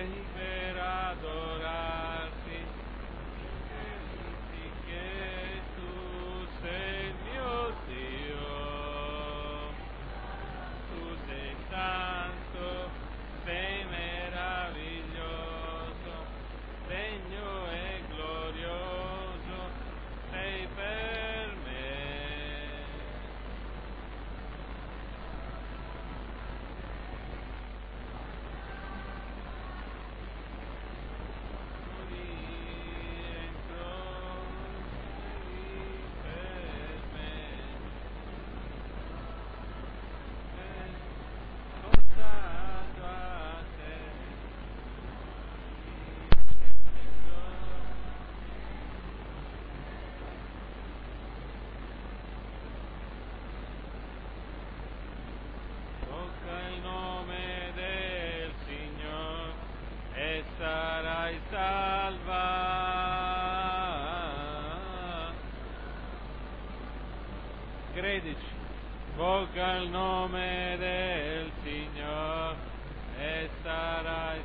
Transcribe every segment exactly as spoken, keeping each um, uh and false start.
per adorarti, che tu sei mio Dio, tu sei santo, sei meraviglioso, degno e glorioso, sei per me. Sarai salva. Credici, invoca il nome del Signore e sarai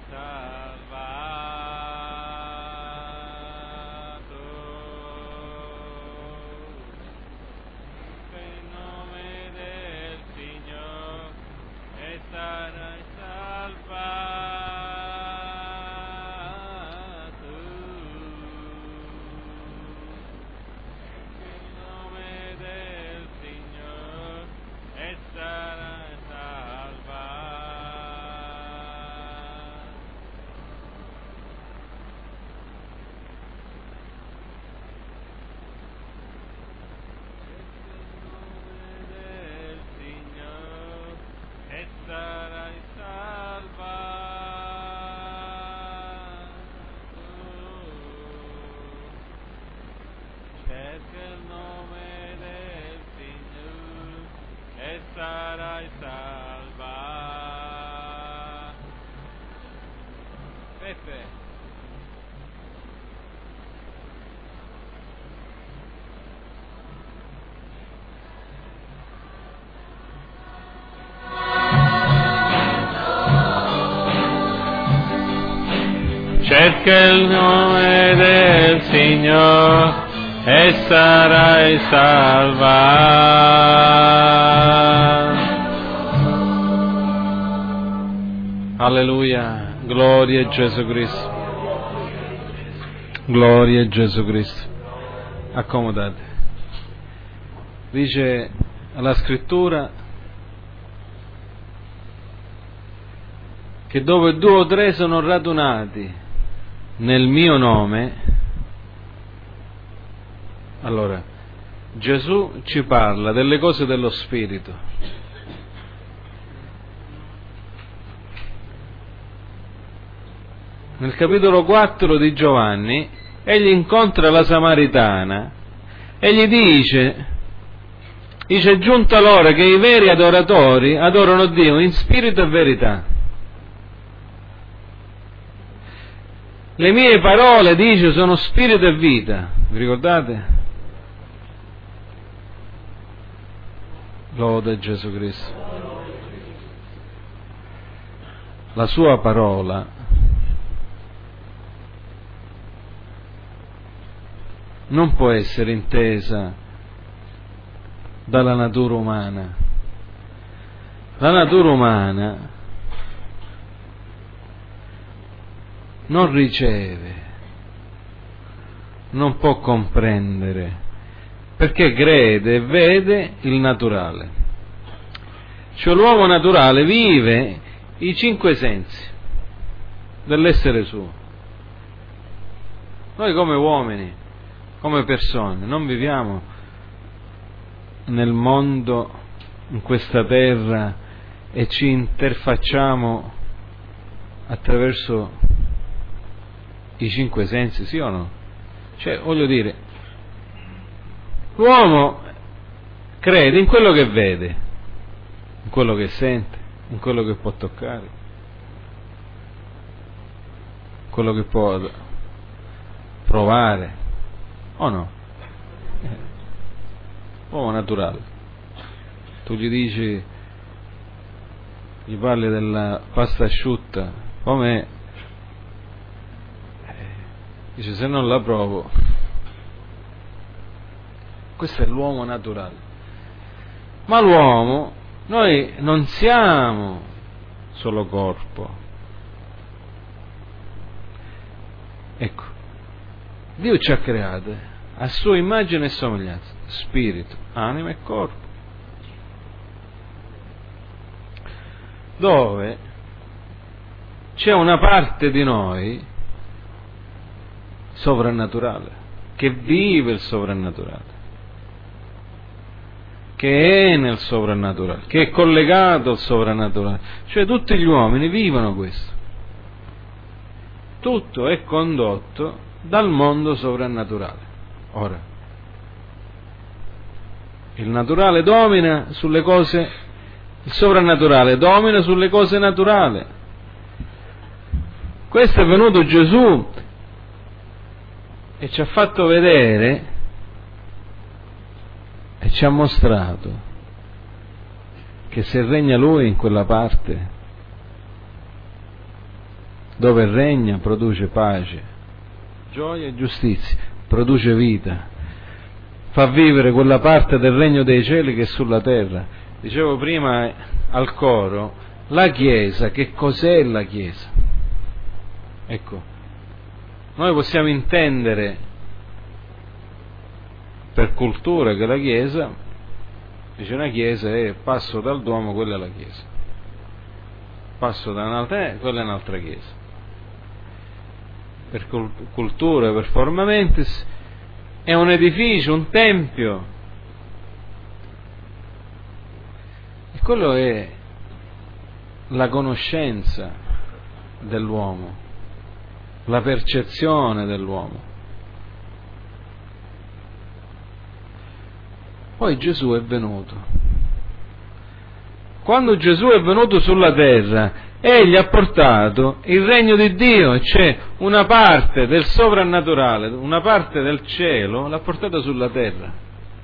salvato. Invoca il nome del Signore e sarai salvato. Sarai salva. Peppe. Cerca il nome del Signore e sarai salva. Alleluia, gloria a Gesù Cristo, gloria a Gesù Cristo. Accomodate. Dice la scrittura che dove due o tre sono radunati nel mio nome, allora Gesù ci parla delle cose dello Spirito. Nel capitolo quattro di Giovanni, egli incontra la Samaritana e gli dice, dice, è giunta l'ora che i veri adoratori adorano Dio in spirito e verità. Le mie parole, dice, sono spirito e vita. Vi ricordate? Lode Gesù Cristo. La sua parola non può essere intesa dalla natura umana. La natura umana non riceve, non può comprendere, perché crede e vede il naturale. Cioè l'uomo naturale vive i cinque sensi dell'essere suo. Noi come uomini, come persone, non viviamo nel mondo, in questa terra, e ci interfacciamo attraverso i cinque sensi, sì o no? Cioè, voglio dire, l'uomo crede in quello che vede, in quello che sente, in quello che può toccare, quello che può provare, o no? Uomo naturale. Tu gli dici, gli parli della pasta asciutta, com'è? Dice, se non la provo. Questo è l'uomo naturale. Ma l'uomo, noi non siamo solo corpo. Ecco, Dio ci ha create a sua immagine e somiglianza, spirito, anima e corpo, dove c'è una parte di noi sovrannaturale, che vive il sovrannaturale, che è nel sovrannaturale, che è collegato al sovrannaturale. Cioè tutti gli uomini vivono questo. Tutto è condotto dal mondo sovrannaturale. Ora, il naturale domina sulle cose, il sovrannaturale domina sulle cose naturali. Questo è venuto Gesù e ci ha fatto vedere e ci ha mostrato che se regna Lui in quella parte dove regna produce pace, gioia e giustizia, produce vita, fa vivere quella parte del regno dei cieli che è sulla terra. Dicevo prima al coro, la Chiesa, che cos'è la Chiesa? Ecco, noi possiamo intendere per cultura che la Chiesa, dice una Chiesa è passo dal Duomo, quella è la Chiesa, passo da un'altra, quella è un'altra Chiesa. Per cultura, per forma mentis, è un edificio, un tempio. E quello è la conoscenza dell'uomo, la percezione dell'uomo. Poi Gesù è venuto. Quando Gesù è venuto sulla terra, Egli ha portato il regno di Dio, cioè una parte del sovrannaturale, una parte del cielo, l'ha portata sulla terra.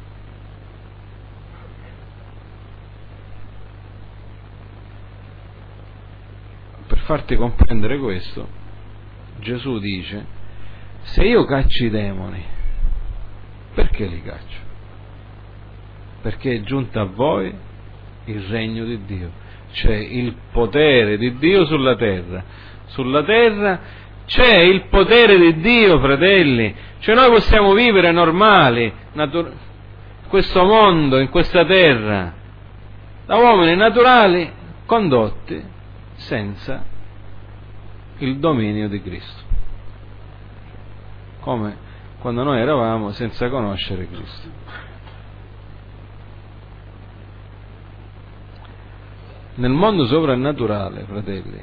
Per farti comprendere questo, Gesù dice, se io caccio i demoni, perché li caccio? Perché è giunto a voi il regno di Dio. C'è il potere di Dio sulla terra. Sulla terra c'è il potere di Dio, fratelli. Cioè noi possiamo vivere normali, natur- in questo mondo, in questa terra, da uomini naturali, condotti senza il dominio di Cristo. Come quando noi eravamo senza conoscere Cristo. Nel mondo sovrannaturale, fratelli,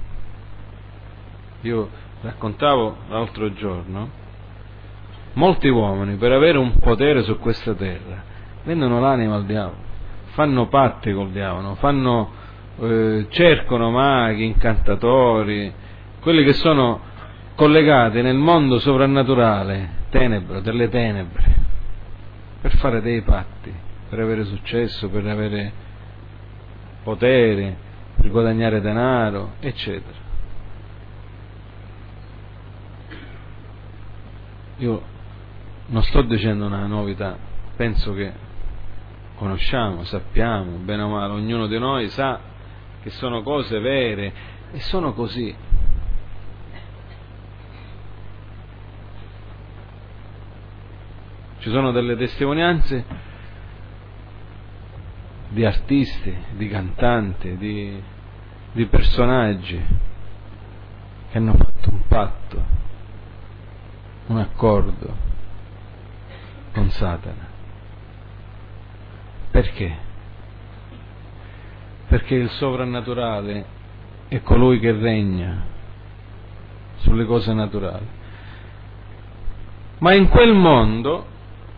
io raccontavo l'altro giorno, molti uomini per avere un potere su questa terra vendono l'anima al diavolo, fanno patti col diavolo, fanno, eh, cercano maghi, incantatori, quelli che sono collegati nel mondo sovrannaturale, tenebre, delle tenebre, per fare dei patti, per avere successo, per avere potere, per guadagnare denaro, eccetera. Io non sto dicendo una novità, penso che conosciamo, sappiamo, bene o male, ognuno di noi sa che sono cose vere e sono così. Ci sono delle testimonianze di artisti, di cantanti, di, di personaggi che hanno fatto un patto, un accordo con Satana. Perché? Perché il sovrannaturale è colui che regna sulle cose naturali. Ma in quel mondo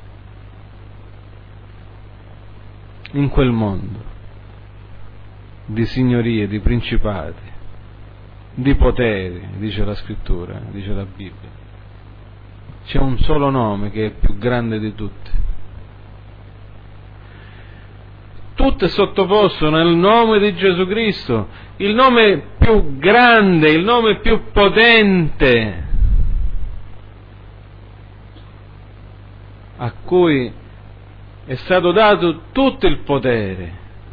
in quel mondo di signorie, di principati, di poteri, dice la scrittura, dice la Bibbia, c'è un solo nome che è più grande di tutti. Tutto è sottoposto nel nome di Gesù Cristo, il nome più grande, il nome più potente. a cui è stato dato tutto il potere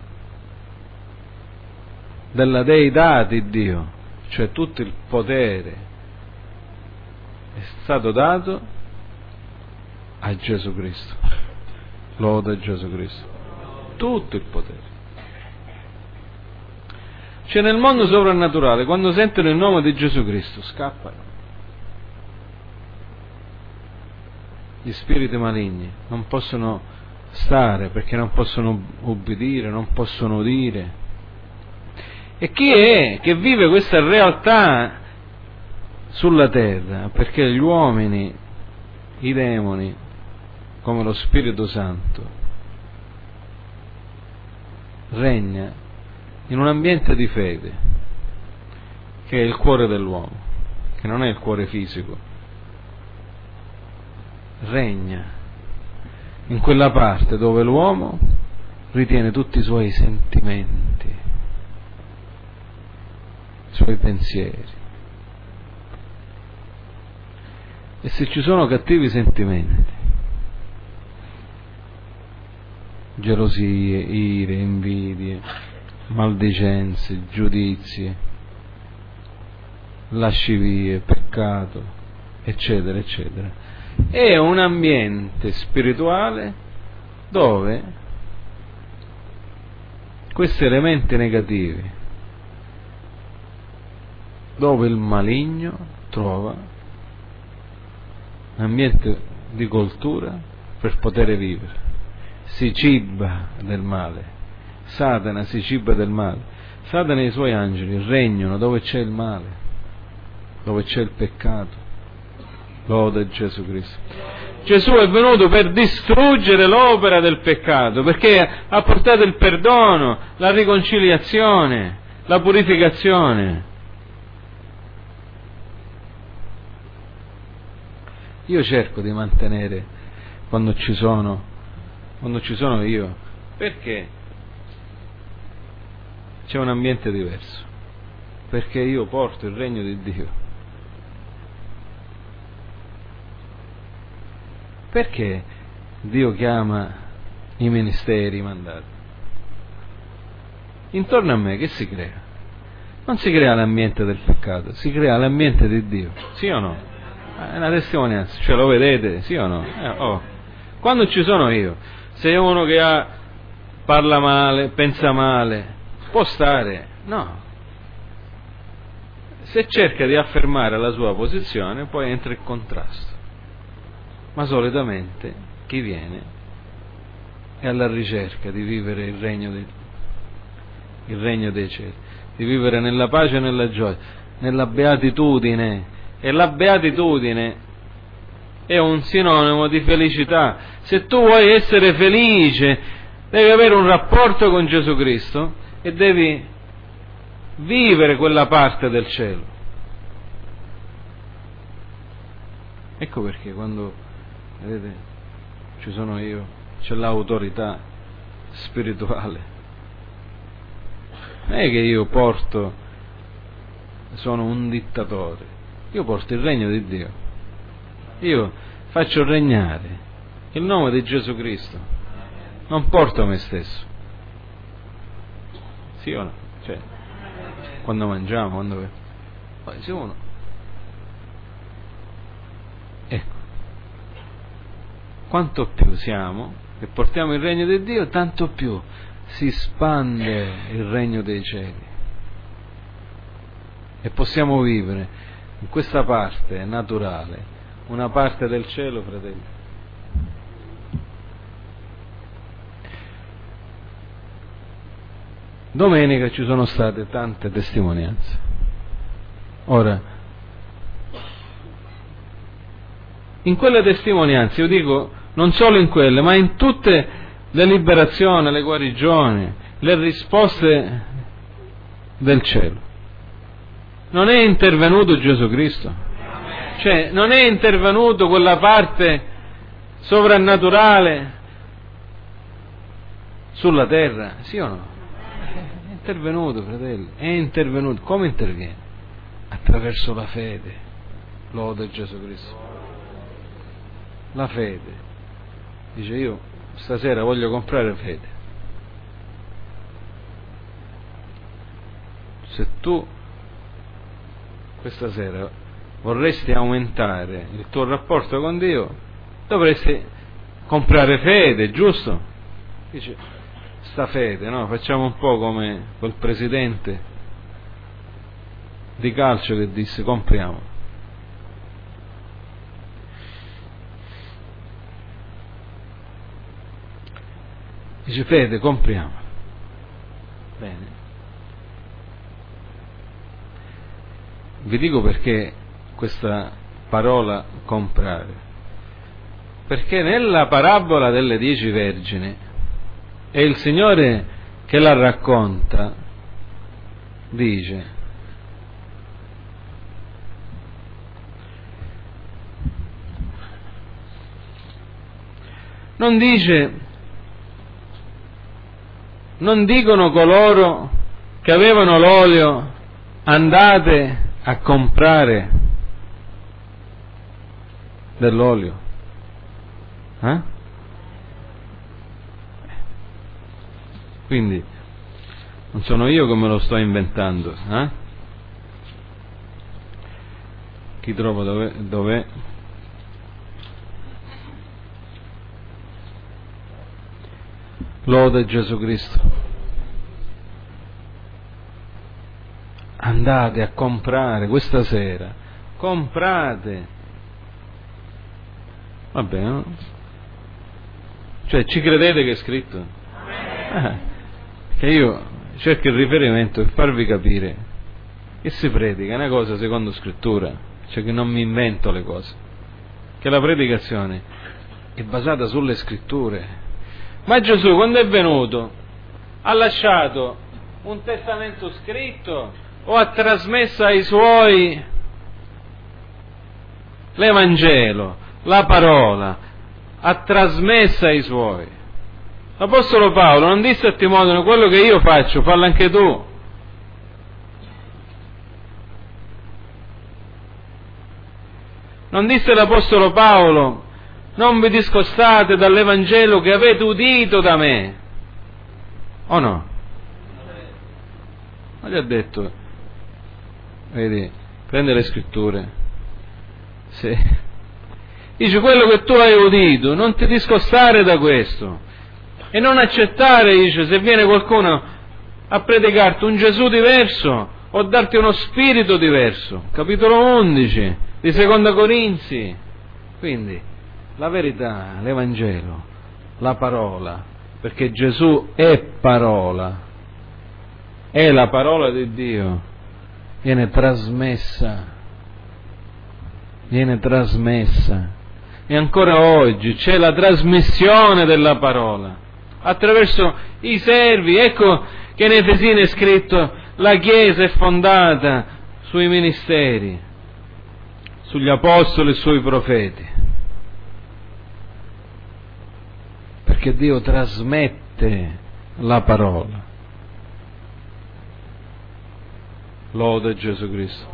della deità di Dio, cioè tutto il potere è stato dato a Gesù Cristo. Loda a Gesù Cristo. Tutto il potere. Cioè nel mondo sovrannaturale, quando sentono il nome di Gesù Cristo, scappano. Gli spiriti maligni non possono stare perché non possono ubbidire, non possono udire. E chi è che vive questa realtà sulla terra? Perché gli uomini, i demoni, come lo Spirito Santo, regna in un ambiente di fede, che è il cuore dell'uomo, che non è il cuore fisico. Regna in quella parte dove l'uomo ritiene tutti i suoi sentimenti, i suoi pensieri. E se ci sono cattivi sentimenti, gelosie, ire, invidie, maldicenze, giudizi, lascivie, peccato, eccetera, eccetera, è un ambiente spirituale dove questi elementi negativi, dove il maligno trova un ambiente di coltura per poter vivere, si ciba del male. Satana si ciba del male. Satana e i suoi angeli regnano dove c'è il male, dove c'è il peccato. Loda Gesù Cristo. Gesù è venuto per distruggere l'opera del peccato, perché ha portato il perdono, la riconciliazione, la purificazione. Io cerco di mantenere, quando ci sono, quando ci sono io, perché c'è un ambiente diverso, perché io porto il regno di Dio. Perché Dio chiama i ministeri, i mandati? Intorno a me che si crea? Non si crea l'ambiente del peccato, si crea l'ambiente di Dio, sì o no? È una testimonianza, cioè lo vedete, sì o no? Eh, oh. Quando ci sono io, se è uno che ha, parla male, pensa male, può stare? No. Se cerca di affermare la sua posizione, poi entra in contrasto. Ma solitamente chi viene è alla ricerca di vivere il regno, di, il regno dei cieli, di vivere nella pace e nella gioia, nella beatitudine. E la beatitudine è un sinonimo di felicità. Se tu vuoi essere felice, devi avere un rapporto con Gesù Cristo e devi vivere quella parte del cielo. Ecco perché quando, vedete, ci sono io, c'è l'autorità spirituale. Non è che io porto, sono un dittatore, io porto il regno di Dio, io faccio regnare il nome di Gesù Cristo, non porto me stesso, sì o no? Cioè, quando mangiamo, quando poi se uno, ecco, quanto più siamo che portiamo il regno di Dio, tanto più si espande il regno dei cieli e possiamo vivere in questa parte naturale, una parte del cielo, fratelli. Domenica ci sono state tante testimonianze. Ora, in quelle testimonianze, io dico, non solo in quelle, ma in tutte le liberazioni, le guarigioni, le risposte del cielo, non è intervenuto Gesù Cristo? Cioè, non è intervenuto quella parte sovrannaturale sulla terra, sì o no? È intervenuto, fratelli, è intervenuto. Come interviene? Attraverso la fede. Loda Gesù Cristo. La fede. Dice: io stasera voglio comprare fede. Se tu questa sera vorresti aumentare il tuo rapporto con Dio, dovresti comprare fede, giusto? Dice: sta fede, no? Facciamo un po' come quel presidente di calcio che disse: compriamo. Dice: fede, compriamo. Bene. Vi dico perché questa parola comprare. Perché nella parabola delle dieci vergini, e il Signore che la racconta dice: non dice, non dicono coloro che avevano l'olio: andate a comprare dell'olio. Eh? Quindi non sono io che me lo sto inventando. Eh? Chi trova dov'è? dov'è? Lode Gesù Cristo. Andate a comprare questa sera, comprate. Va bene, no? Cioè, ci credete che è scritto? Eh, che io cerco il riferimento per farvi capire che si predica è una cosa secondo scrittura, cioè che non mi invento le cose, che la predicazione è basata sulle scritture. Ma Gesù, quando è venuto, ha lasciato un testamento scritto o ha trasmesso ai suoi l'Evangelo, la parola, ha trasmesso ai suoi? L'Apostolo Paolo non disse a Timoteo: quello che io faccio, fallo anche tu. Non disse l'Apostolo Paolo: non vi discostate dall'Evangelo che avete udito da me. O no? Ma gli ha detto: vedi, prende le scritture. Sì. Dice: quello che tu hai udito, non ti discostare da questo. E non accettare, dice, se viene qualcuno a predicarti un Gesù diverso o darti uno spirito diverso. Capitolo undici di Seconda Corinzi. Quindi, la verità, l'Evangelo, la parola, perché Gesù è parola, è la parola di Dio, viene trasmessa, viene trasmessa. E ancora oggi c'è la trasmissione della parola attraverso i servi. Ecco che in Efesini è scritto: la Chiesa è fondata sui ministeri, sugli apostoli e sui profeti, perché Dio trasmette la parola. Lode Gesù Cristo.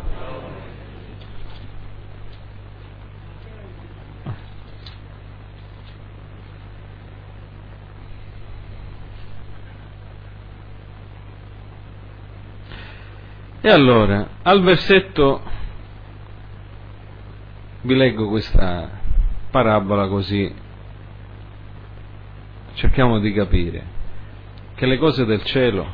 E allora, al versetto, vi leggo questa parabola così cerchiamo di capire che le cose del cielo,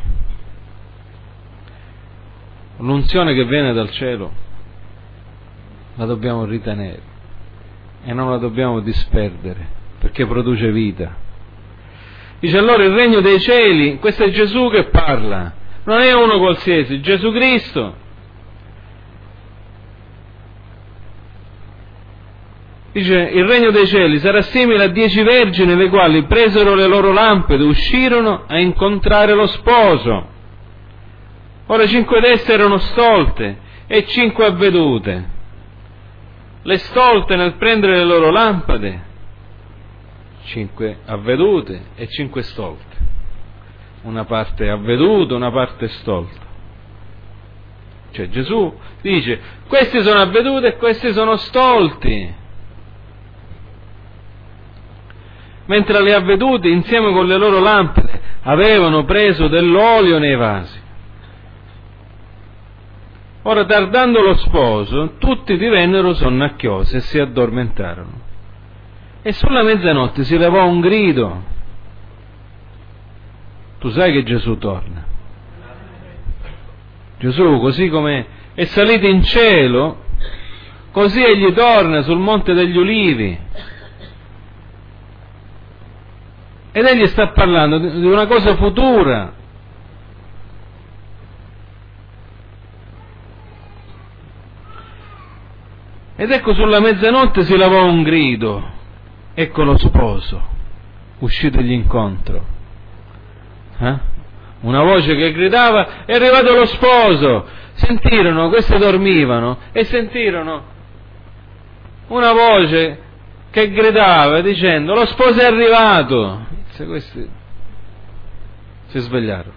l'unzione che viene dal cielo, la dobbiamo ritenere e non la dobbiamo disperdere, perché produce vita. Dice: allora il regno dei cieli, questo è Gesù che parla, non è uno qualsiasi, Gesù Cristo. Dice: il regno dei cieli sarà simile a dieci vergini, le quali presero le loro lampade, uscirono a incontrare lo sposo. Ora cinque d'esse erano stolte e cinque avvedute. Le stolte nel prendere le loro lampade, cinque avvedute e cinque stolte. Una parte avveduta, una parte stolta. Cioè Gesù dice: questi sono avveduti e questi sono stolti. mentre li ha veduti, insieme con le loro lampade, avevano preso dell'olio nei vasi. Ora, tardando lo sposo, tutti divennero sonnacchiosi e si addormentarono. E sulla mezzanotte si levò un grido. Tu sai che Gesù torna. Gesù, così come è salito in cielo, così egli torna sul Monte degli Ulivi. Ed egli sta parlando di una cosa futura. Ed ecco, sulla mezzanotte si levò un grido, ecco lo sposo, uscitogli incontro. Eh? Una voce che gridava, è arrivato lo sposo! Sentirono, queste dormivano, e sentirono una voce che gridava dicendo, lo sposo è arrivato! Se questi si svegliarono.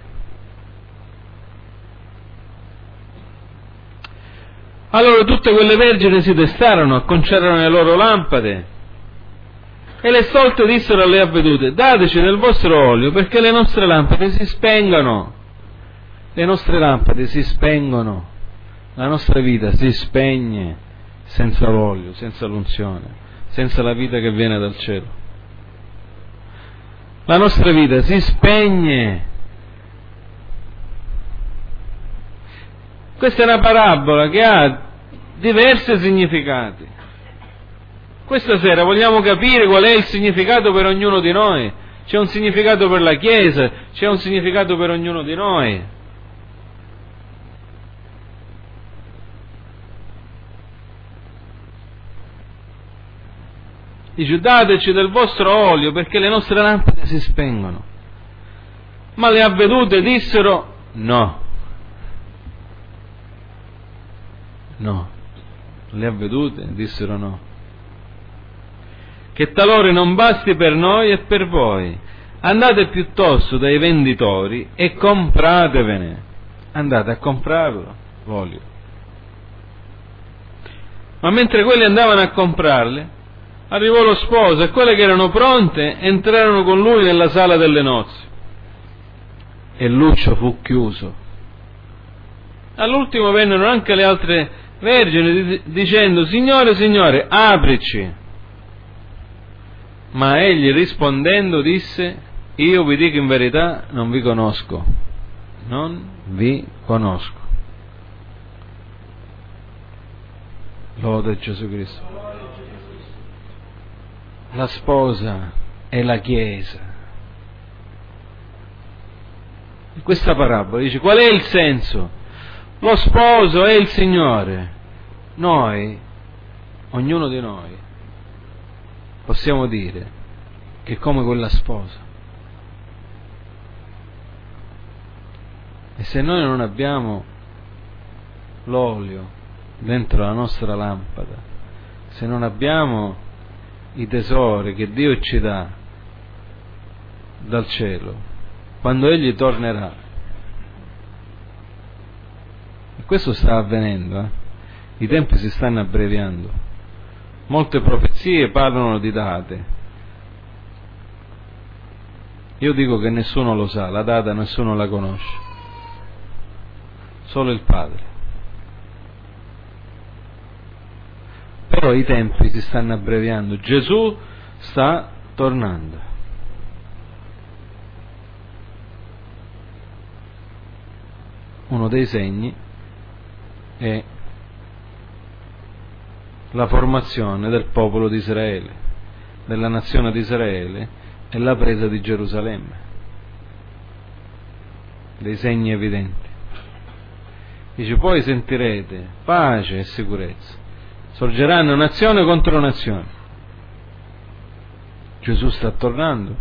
Allora tutte quelle vergini si destarono, acconciarono le loro lampade e le stolte dissero alle avvedute, dateci del vostro olio perché le nostre lampade si spengano. Le nostre lampade si spengono, la nostra vita si spegne senza l'olio, senza l'unzione, senza la vita che viene dal cielo. La nostra vita si spegne. Questa è una parabola che ha diversi significati. Questa sera vogliamo capire qual è il significato per ognuno di noi. C'è un significato per la Chiesa, c'è un significato per ognuno di noi. Dice, dateci del vostro olio perché le nostre lampade si spengono. Ma le avvedute dissero no. No, le avvedute dissero no. Che talore non basti per noi e per voi. Andate piuttosto dai venditori e compratevene. Andate a comprarlo, l'olio. Ma mentre quelli andavano a comprarle, arrivò lo sposo e quelle che erano pronte entrarono con lui nella sala delle nozze. E l'uscio fu chiuso. All'ultimo vennero anche le altre vergini dicendo, Signore, Signore, aprici. Ma egli rispondendo disse, io vi dico in verità, non vi conosco. Non vi conosco. Lode Gesù Cristo. La sposa è la Chiesa. In questa parabola dice, qual è il senso? Lo sposo è il Signore. Noi, ognuno di noi, possiamo dire che è come quella sposa. E se noi non abbiamo l'olio dentro la nostra lampada, se non abbiamo i tesori che Dio ci dà dal cielo, quando Egli tornerà, e questo sta avvenendo, eh? I tempi si stanno abbreviando, molte profezie parlano di date. Io dico che nessuno lo sa, la data nessuno la conosce, solo il Padre. Però i tempi si stanno abbreviando, Gesù sta tornando. Uno dei segni è la formazione del popolo di Israele, della nazione di Israele, e la presa di Gerusalemme. Dei segni evidenti. Dice, poi sentirete pace e sicurezza. Sorgeranno nazione contro nazione. Gesù sta tornando.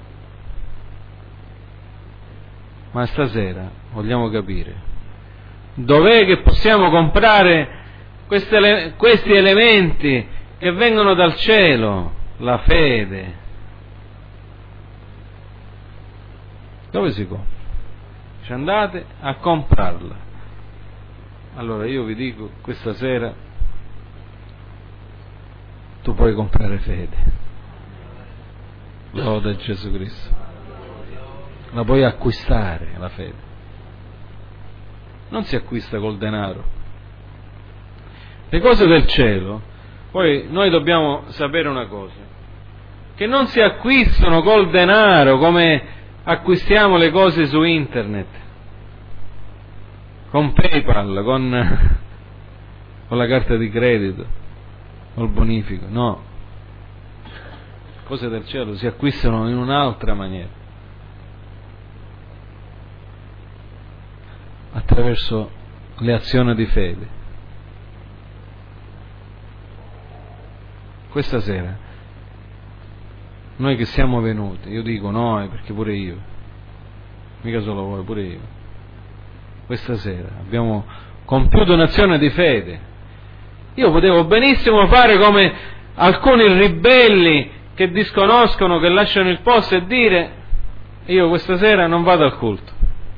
Ma stasera vogliamo capire dov'è che possiamo comprare queste, questi elementi che vengono dal cielo, la fede. Dove si compra? Ci andate a comprarla. Allora io vi dico, questa sera tu puoi comprare fede. Lode Gesù Cristo. La puoi acquistare la fede. Non si acquista col denaro. Le cose del cielo, poi noi dobbiamo sapere una cosa, che non si acquistano col denaro come acquistiamo le cose su internet, con PayPal, con, con la carta di credito, col bonifico. No, le cose del cielo si acquistano in un'altra maniera, attraverso le azioni di fede. Questa sera, noi che siamo venuti, io dico noi perché pure io, mica solo voi, pure io, questa sera abbiamo compiuto un'azione di fede. Io potevo benissimo fare come alcuni ribelli che disconoscono, che lasciano il posto e dire: io questa sera non vado al culto.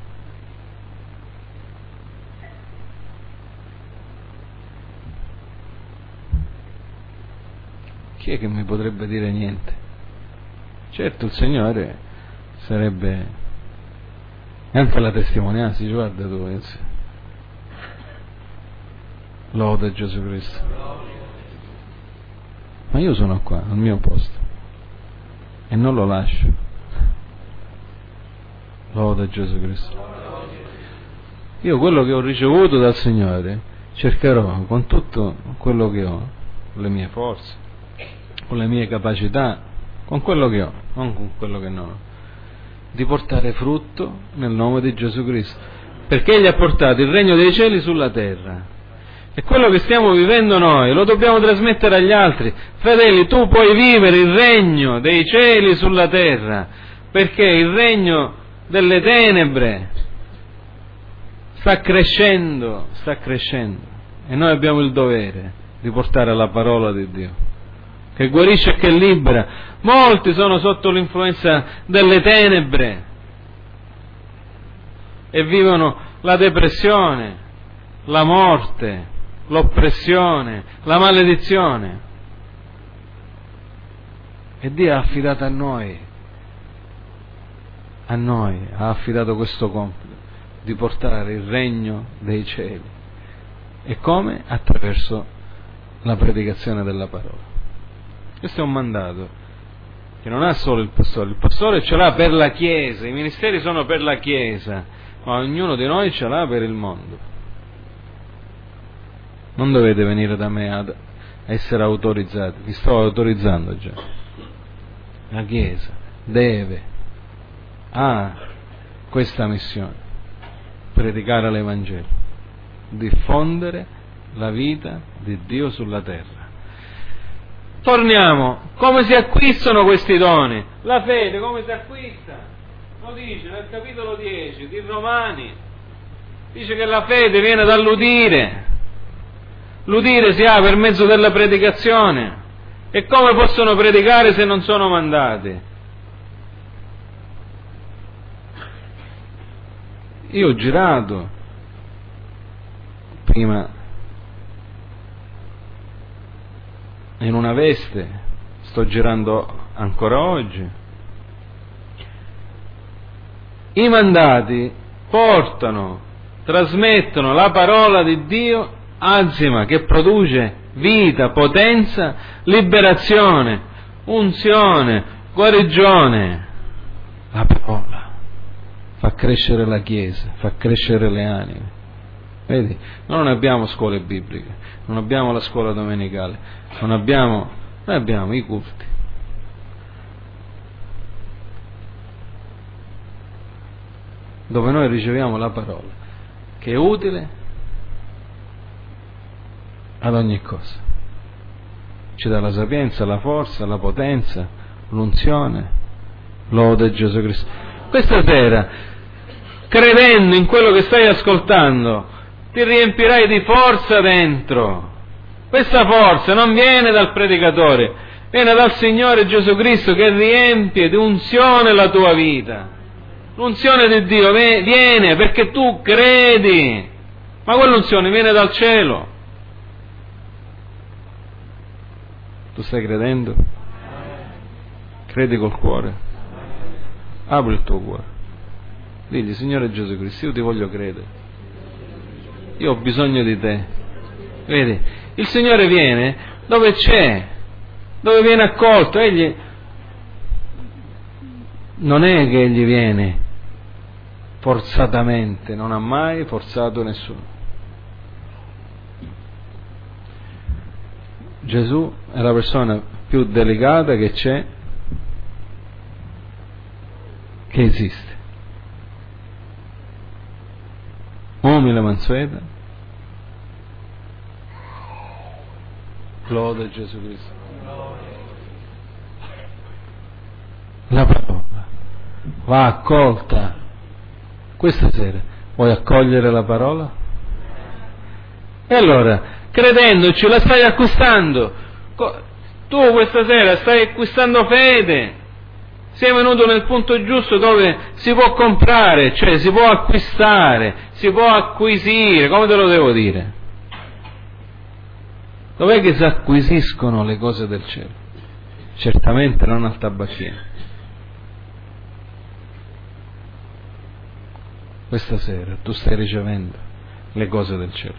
Chi è che mi potrebbe dire niente? Certo, il Signore sarebbe anche la testimonianza, dice: guarda tu, pensi. Lode Gesù Cristo. Ma io sono qua, al mio posto, e non lo lascio. Lode Gesù Cristo. Io quello che ho ricevuto dal Signore cercherò con tutto quello che ho, con le mie forze, con le mie capacità, con quello che ho, non con quello che non ho, di portare frutto nel nome di Gesù Cristo, perché Egli ha portato il regno dei cieli sulla terra, e quello che stiamo vivendo noi lo dobbiamo trasmettere agli altri. Fratelli, tu puoi vivere il regno dei cieli sulla terra, perché il regno delle tenebre sta crescendo, sta crescendo, e noi abbiamo il dovere di portare la parola di Dio, che guarisce e che libera. Molti sono sotto l'influenza delle tenebre e vivono la depressione, la morte, l'oppressione, la maledizione. E Dio ha affidato a noi, a noi ha affidato questo compito di portare il regno dei cieli. E come? Attraverso la predicazione della parola. Questo è un mandato che non ha solo il pastore, il pastore ce l'ha per la Chiesa, i ministeri sono per la Chiesa, ma ognuno di noi ce l'ha per il mondo. Non dovete venire da me ad essere autorizzati, vi sto autorizzando già. La Chiesa deve, ha questa missione: predicare l'Evangelo, diffondere la vita di Dio sulla terra. Torniamo, come si acquistano questi doni? La fede come si acquista? Lo dice nel capitolo dieci di Romani, dice che la fede viene dall'udire, l'udire si ha per mezzo della predicazione. E come possono predicare se non sono mandati? Io ho girato prima in una veste, sto girando ancora oggi. I mandati portano, trasmettono la parola di Dio azima, che produce vita, potenza, liberazione, unzione, guarigione. La parola fa crescere la Chiesa, fa crescere le anime. Vedi, noi non abbiamo scuole bibliche, non abbiamo la scuola domenicale, non abbiamo, noi abbiamo i culti. Dove noi riceviamo la parola, che è utile ad ogni cosa. Ci dà la sapienza, la forza, la potenza, l'unzione. Lode Gesù Cristo. Questa sera, credendo in quello che stai ascoltando, ti riempirai di forza dentro. Questa forza non viene dal predicatore, viene dal Signore Gesù Cristo, che riempie di unzione la tua vita. L'unzione di Dio viene perché tu credi, ma quell'unzione viene dal cielo. Tu stai credendo? Credi col cuore? Apri il tuo cuore. Digli: Signore Gesù Cristo, io ti voglio credere. Io ho bisogno di te. Vedi? Il Signore viene dove c'è, dove viene accolto. Egli non è che egli viene forzatamente, non ha mai forzato nessuno. Gesù è la persona più delicata che c'è, che esiste. Umile, mansueta, lode Gesù Cristo. La parola va accolta. Questa sera vuoi accogliere la parola? E allora, credendoci, la stai acquistando. Tu questa sera stai acquistando fede. Sei venuto nel punto giusto dove si può comprare, cioè si può acquistare, si può acquisire. Come te lo devo dire? Dov'è che si acquisiscono le cose del cielo? Certamente non al tabacchino. Questa sera tu stai ricevendo le cose del cielo.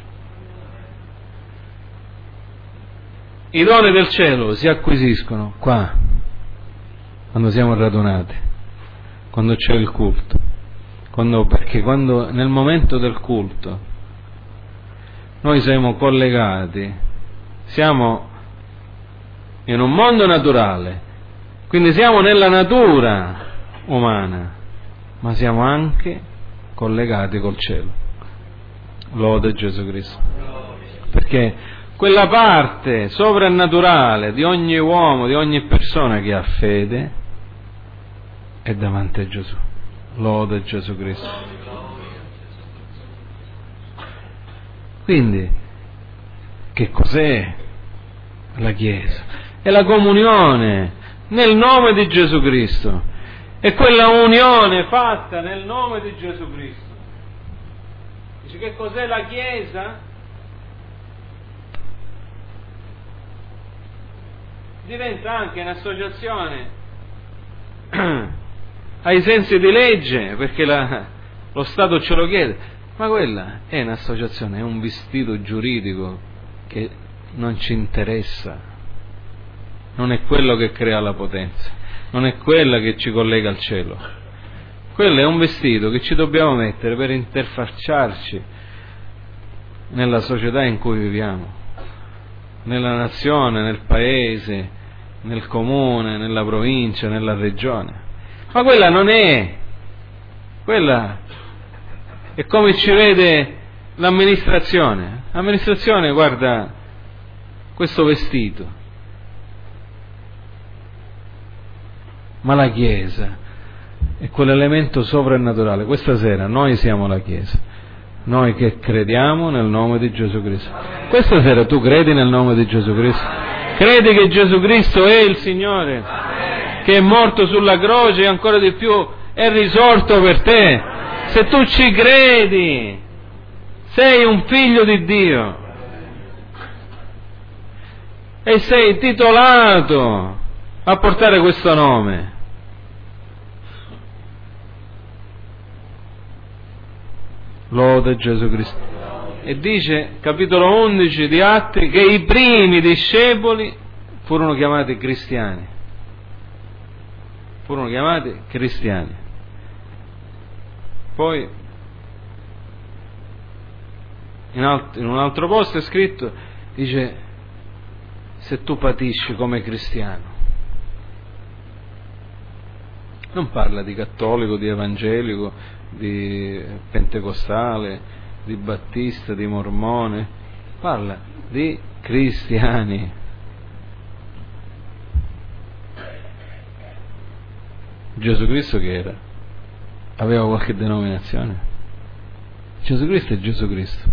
I doni del cielo si acquisiscono qua, quando siamo radunati, quando c'è il culto, quando, perché quando nel momento del culto noi siamo collegati, siamo in un mondo naturale, quindi siamo nella natura umana, ma siamo anche collegati col cielo. Lode Gesù Cristo. Perché quella parte sovrannaturale di ogni uomo, di ogni persona che ha fede, è davanti a Gesù. Lode Gesù Cristo. Quindi, che cos'è la Chiesa? È la comunione nel nome di Gesù Cristo. È quella unione fatta nel nome di Gesù Cristo. Dice: che cos'è la Chiesa? Diventa anche un'associazione ai sensi di legge, perché la, lo Stato ce lo chiede, ma quella è un'associazione, è un vestito giuridico che non ci interessa, non è quello che crea la potenza, non è quella che ci collega al cielo. Quello è un vestito che ci dobbiamo mettere per interfacciarci nella società in cui viviamo, nella nazione, nel paese, nel comune, nella provincia, nella regione. Ma quella non è, quella è come ci vede l'amministrazione. L'amministrazione guarda questo vestito, ma la Chiesa è quell'elemento sovrannaturale. Questa sera noi siamo la Chiesa, noi che crediamo nel nome di Gesù Cristo. Questa sera tu credi nel nome di Gesù Cristo? Credi che Gesù Cristo è il Signore, che è morto sulla croce e ancora di più è risorto per te? Se tu ci credi, sei un figlio di Dio e sei titolato a portare questo nome. Lode Gesù Cristo. E dice, capitolo undici di Atti, che i primi discepoli furono chiamati cristiani. Furono chiamati cristiani. Poi in, alt- in un altro posto è scritto, dice: se tu patisci come cristiano. Non parla di cattolico, di evangelico, di pentecostale, di battista, di mormone, parla di cristiani. Gesù Cristo che era? Aveva qualche denominazione? Gesù Cristo è Gesù Cristo.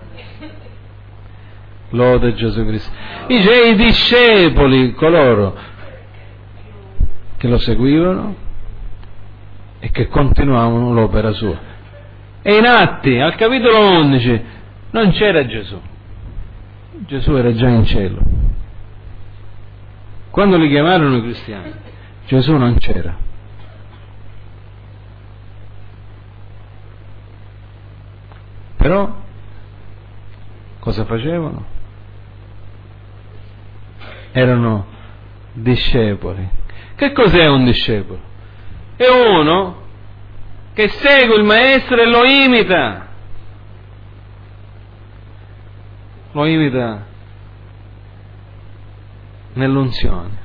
Lode Gesù Cristo. Dice: i discepoli, coloro che lo seguivano e che continuavano l'opera sua. E in Atti, al capitolo undici, non c'era Gesù. Gesù era già in cielo. Quando li chiamarono i cristiani, Gesù non c'era. Però cosa facevano? Erano discepoli. Che cos'è un discepolo? È uno che segue il maestro e lo imita. Lo imita nell'unzione,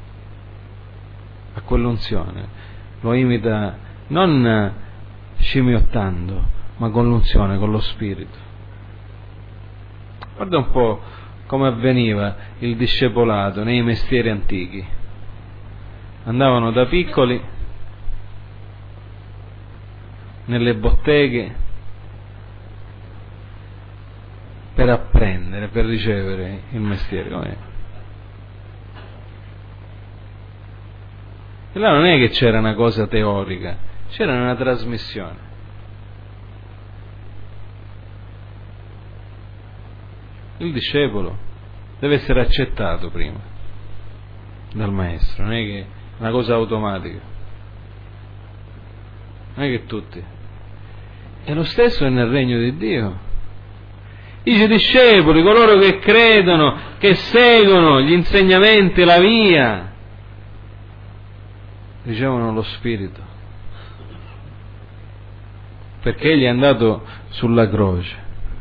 a quell'unzione. Lo imita non scimmiottando, ma con l'unzione, con lo spirito. Guarda un po' come avveniva il discepolato nei mestieri antichi. Andavano da piccoli nelle botteghe per apprendere, per ricevere il mestiere. Com'è? E là non è che c'era una cosa teorica, c'era una trasmissione. Il discepolo deve essere accettato prima dal maestro, non è che è una cosa automatica, non è che tutti. E lo stesso è nel regno di Dio. I discepoli, coloro che credono, che seguono gli insegnamenti, la via, ricevono lo Spirito, perché Egli è andato sulla croce,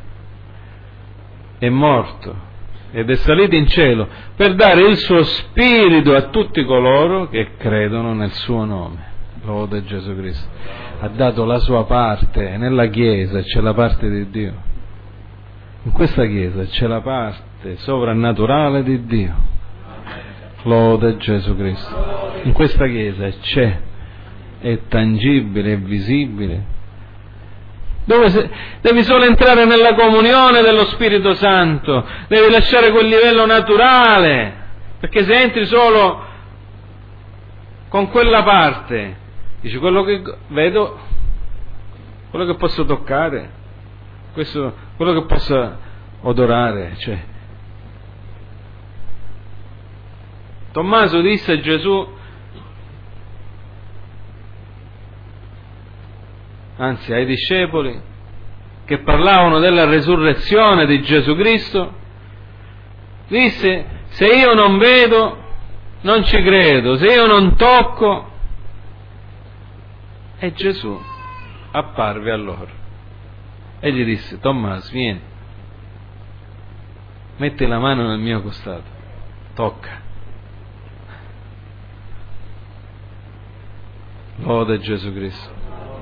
è morto ed è salito in cielo per dare il suo Spirito a tutti coloro che credono nel suo nome. Lode Gesù Cristo. Ha dato la sua parte, e nella Chiesa c'è la parte di Dio. In questa Chiesa c'è la parte sovrannaturale di Dio. Lode Gesù Cristo. In questa Chiesa c'è, è tangibile, è visibile. Dove se, devi solo entrare nella comunione dello Spirito Santo, devi lasciare quel livello naturale, perché se entri solo con quella parte, dici quello che vedo, quello che posso toccare, questo, quello che posso odorare, cioè. Tommaso disse a Gesù, anzi ai discepoli che parlavano della resurrezione di Gesù Cristo, disse: se io non vedo non ci credo, se io non tocco. E Gesù apparve a loro e gli disse: Tommaso, vieni, metti la mano nel mio costato, tocca. Lode Gesù Cristo.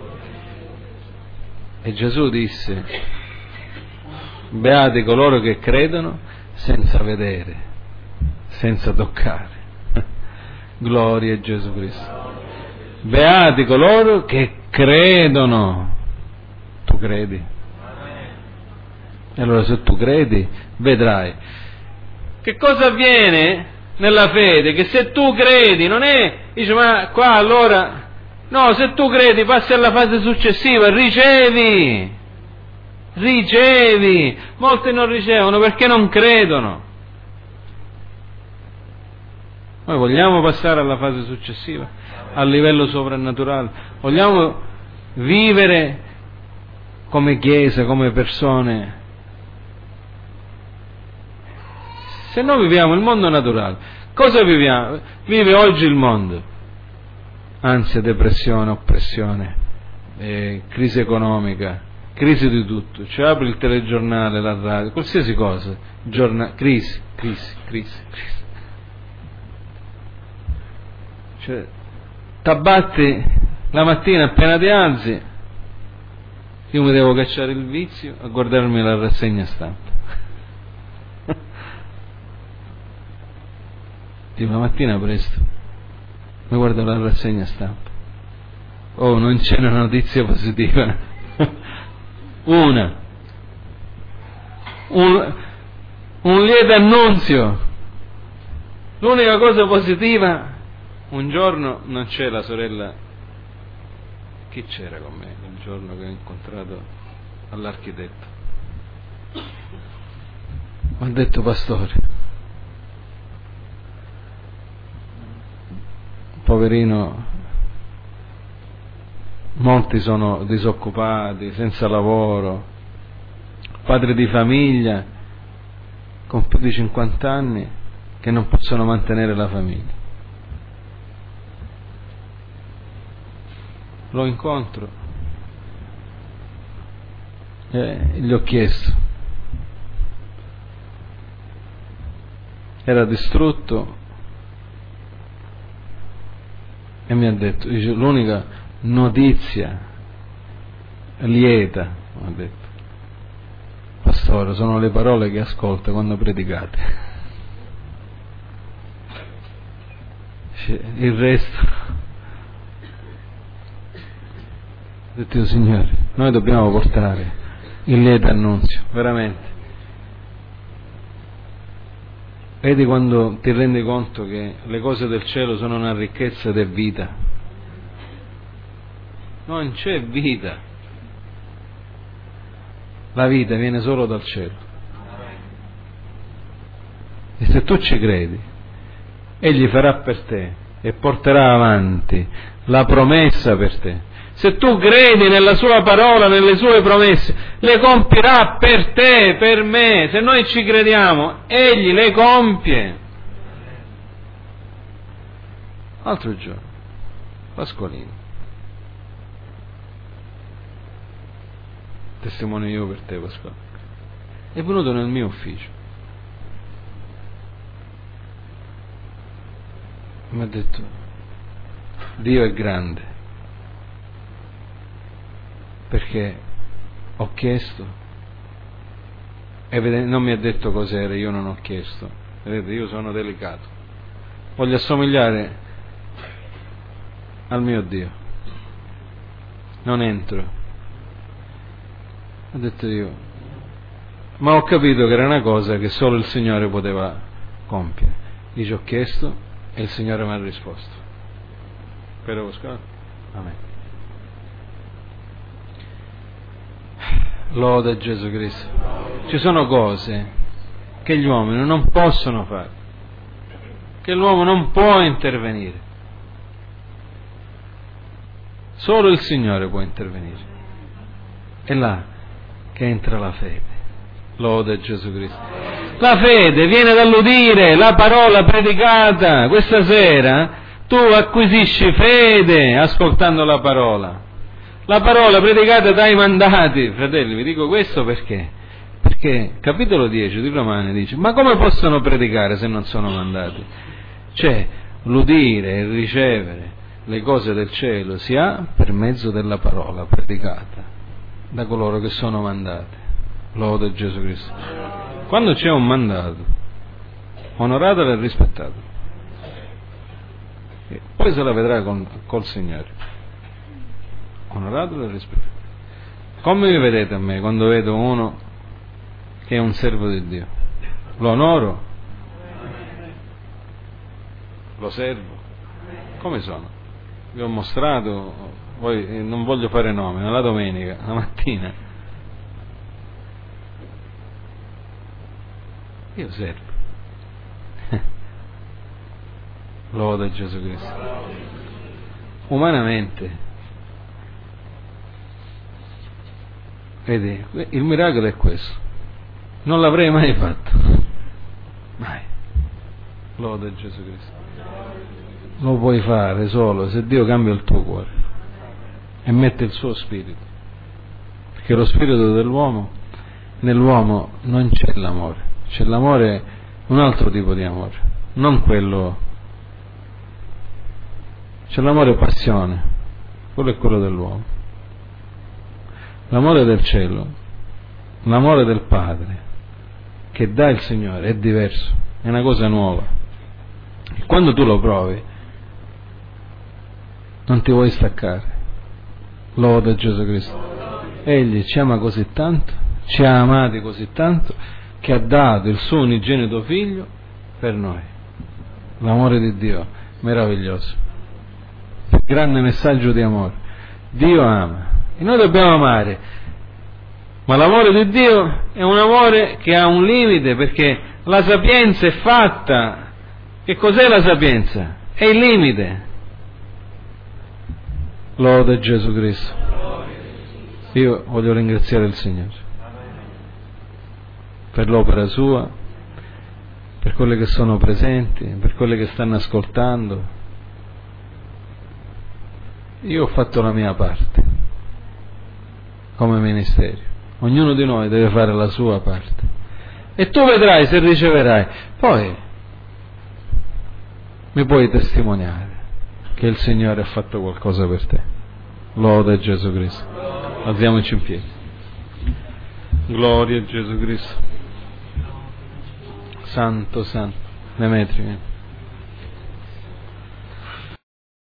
E Gesù disse: beati coloro che credono senza vedere, senza toccare. Gloria a Gesù Cristo. Beati coloro che credono. Tu credi? E allora se tu credi, vedrai. Che cosa avviene nella fede? Che se tu credi, non è, dice, ma qua allora... No, se tu credi passi alla fase successiva, ricevi, ricevi. Molti non ricevono perché non credono. Noi vogliamo passare alla fase successiva, al livello sovrannaturale, vogliamo vivere come Chiesa, come persone. Se no viviamo il mondo naturale. Cosa viviamo? Vive oggi il mondo. Ansia, depressione, oppressione, eh, crisi economica, crisi di tutto. Cioè apri il telegiornale, la radio, qualsiasi cosa, giorna- crisi, crisi, crisi, crisi. Cioè, t'abbatti la mattina appena ti alzi, io mi devo cacciare il vizio a guardarmi la rassegna stampa. Dico, la mattina presto mi guardo la rassegna stampa. Oh, non c'è una notizia positiva. Una. Un, un lieto annunzio. L'unica cosa positiva, un giorno non c'è la sorella. Chi c'era con me il giorno che ho incontrato all'architetto? Mi ha detto: pastore, poverino, molti sono disoccupati, senza lavoro, padri di famiglia con più di cinquanta anni che non possono mantenere la famiglia. Lo incontro e gli ho chiesto, era distrutto e mi ha detto, dice, l'unica notizia lieta, ha detto, pastore, sono le parole che ascolta quando predicate, il resto. Ho detto io, Signore, noi dobbiamo portare il lieto annunzio, veramente. Vedi quando ti rendi conto che le cose del cielo sono una ricchezza ed è vita. Non c'è vita. La vita viene solo dal cielo. E se tu ci credi, Egli farà per te e porterà avanti la promessa per te. Se tu credi nella sua parola, nelle sue promesse, le compirà per te, per me. Se noi ci crediamo, Egli le compie. Altro giorno, Pasqualino, testimonio io per te, Pasquale, è venuto nel mio ufficio, mi ha detto, Dio è grande, perché ho chiesto e non mi ha detto cos'era, io non ho chiesto. Vedete, io sono delicato, voglio assomigliare al mio Dio, non entro. Ho detto io, ma ho capito che era una cosa che solo il Signore poteva compiere. Dice, ho chiesto e il Signore mi ha risposto. Spero Pasquale? Amen. Lode Gesù Cristo. Ci sono cose che gli uomini non possono fare, che l'uomo non può intervenire. Solo il Signore può intervenire. È là che entra la fede. Lode Gesù Cristo. La fede viene dall'udire la parola predicata. Questa sera tu acquisisci fede ascoltando la parola. La parola predicata dai mandati. Fratelli, vi dico questo perché? Perché capitolo dieci di Romani dice, ma come possono predicare se non sono mandati? Cioè, l'udire e ricevere le cose del cielo si ha per mezzo della parola predicata da coloro che sono mandati. Lode Gesù Cristo. Quando c'è un mandato, onoratelo e rispettatelo, e poi se la vedrà con, col Signore. Onoratelo e rispettatelo. Come mi vedete a me quando vedo uno che è un servo di Dio? Lo onoro? Lo servo? Come sono? Vi ho mostrato, poi non voglio fare nomi, la domenica, la mattina, io servo. Lode Gesù Cristo. Umanamente, vedi, il miracolo è questo. Non l'avrei mai fatto. Mai. Lode Gesù Cristo. Lo puoi fare solo se Dio cambia il tuo cuore e mette il suo spirito, perché lo spirito dell'uomo, nell'uomo non c'è l'amore, c'è l'amore, un altro tipo di amore, non quello, c'è l'amore passione, quello è quello dell'uomo. L'amore del cielo, l'amore del Padre che dà il Signore è diverso, è una cosa nuova, e quando tu lo provi non ti vuoi staccare. Lode Gesù Cristo. Egli ci ama così tanto, ci ha amati così tanto, che ha dato il suo unigenito figlio per noi. L'amore di Dio meraviglioso, il grande messaggio di amore. Dio ama e noi dobbiamo amare, ma l'amore di Dio è un amore che ha un limite, perché la sapienza è fatta. Che cos'è la sapienza? È il limite. Lode Gesù Cristo. Io voglio ringraziare il Signore per l'opera sua, per quelle che sono presenti, per quelle che stanno ascoltando. Io ho fatto la mia parte come ministero. Ognuno di noi deve fare la sua parte. E tu vedrai se riceverai. Poi mi puoi testimoniare che il Signore ha fatto qualcosa per te. Lode Gesù Cristo. Alziamoci in piedi. Gloria a Gesù Cristo. Santo, santo. Demetrio.